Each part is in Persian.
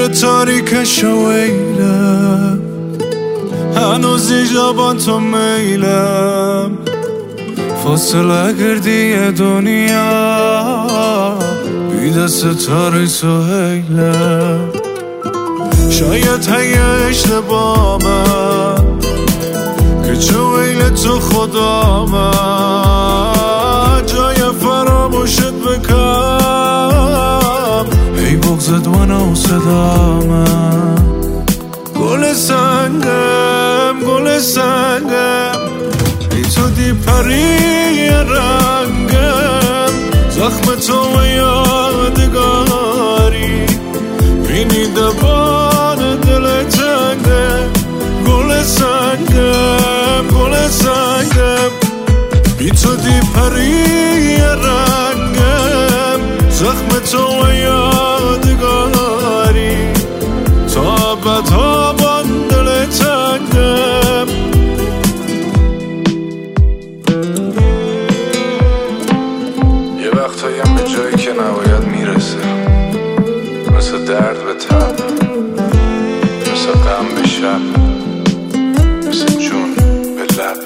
تاریکش ویلم هنوز ایجابان تو میلم فاصله گردی دنیا بی دست تاری سهیلم شاید هیه اشتباه من که چه ویل تو خدا من جای فراموشت بکم ای بغزت و نو صدا من گل سنگم ای تو دی پری رنگم زخم تو و یادگاری بینی دبان دل تنگم گل سنگم بی تو دی پری رنگم زخم تو و یادگاری تا بتابان دل تنگم یه وقتایی هم به جایی که نباید میرسه مثل درد به تب مثل غم به شب مثل جون به لب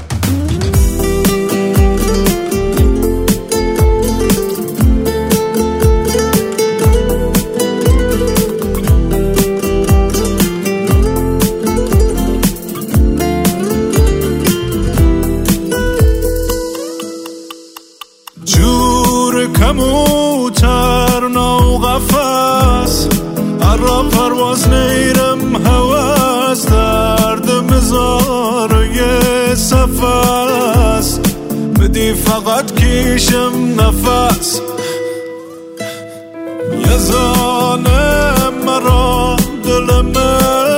کموتر نو قفص ارا پرواز نیرم هواز درد مزار یه صفص بدی فقط کیشم نفس یزانم مرا دلمه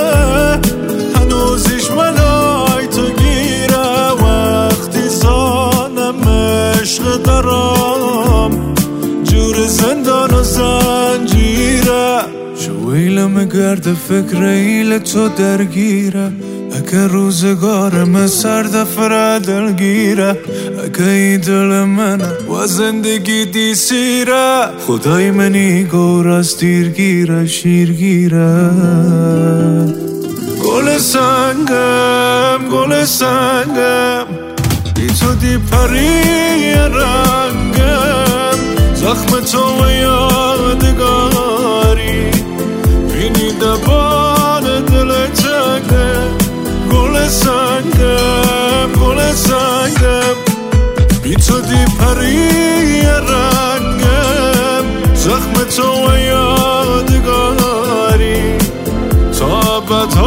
هنوزیش ملای تو گیره وقتی زانم عشق درام جور زندان و زنجیره شویلم گرد فکر ایل تو درگیره اگه روزگارم سرد فرا دلگیره اگه ای دل منه و زندگی دی سیره خدای منی گور از دیرگیره شیرگیره گل سنگم ای تو دی پری رنگم زخم تو و یادگاری بینی دبان دل تنگم گل سنگم بی تو دی پری رنگم زخم تو و یادگاری تا